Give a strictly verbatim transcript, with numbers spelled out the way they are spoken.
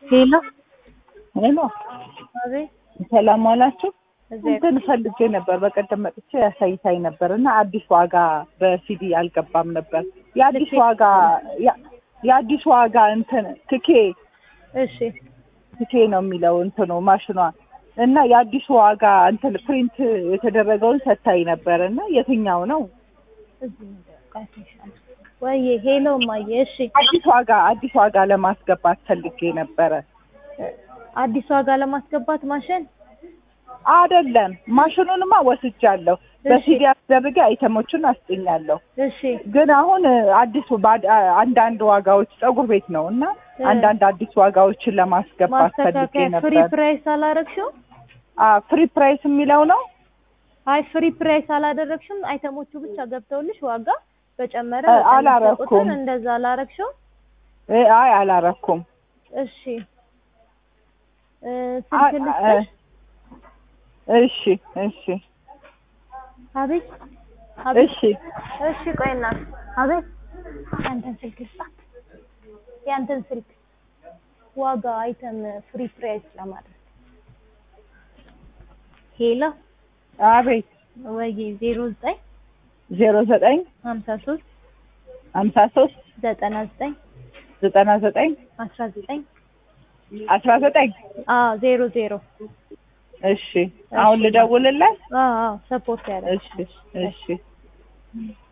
ሄሎ ሄሎ አቤት ሰላም ዋላችሁ። እዚህ እንትን ፈልጌ ነበር በቀደም መጥቼ ያሳይታኝ ነበርና አዲስ ዋጋ በሲዲ አልገባም ነበር። የአዲስ ዋጋ የአዲስ ዋጋ እንትን ትኬ እሺ ትኬ ነው የሚለው እንትኑ ማሽኗ እና የአዲስ ዋጋ እንትን ፕሪንት የተደረገውን ሰታይ ነበርና የትኛው ነው? ወይ ሄሎ ማየ እሺ አዲስ ዋጋ አዲስ ዋጋ ለማስገባት ፈልጌ ነበረ። አዲስ ዋጋ ለማስገባት ማሽን አይደለም ማሽኑንማ ወስጃለሁ። በሲዲ አስደርጌ አይተሞችን አስጥኛለሁ። እሺ ግን አሁን አዲሱ አንዳንድ ዋጋዎች ፀጉር ቤት ነውና አንዳንድ አዲስ ዋጋዎችን ለማስገባት ፈልጌ ነበር። ፍሪ ፕራይስ አላረግሽው? አ ፍሪ ፕራይስ የሚለው ነው። አይ ፍሪ ፕራይስ አላደረግሽም። አይተሞቹ ብቻ ገብተውልሽ ዋጋ በጨመረ አላረኩም። እንደዛ አላረግሽው? አይ አላረኩም። እሺ ስልክ ልስጥሽ? እሺ እሺ አቤት እሺ እሺ ቆይና አቤት አንተን ስልክ ልስጣ ያንተን ስልክ ዋጋ አይተም ፍሪ ፕራይስ ለማድረግ ሄሎ አቤት ወይ ዜሮ ዘጠኝ ዜሮ ዘጠኝ ሀምሳ ሶስት ሀምሳ ሶስት ዘጠና ዘጠኝ ዘጠና ዘጠኝ አስራ ዘጠኝ አስራ ዘጠኝ አዎ ዜሮ ዜሮ እሺ አሁን ልደውልለት? አዎ አዎ ሰፖርት ያደርጋል። እሺ እሺ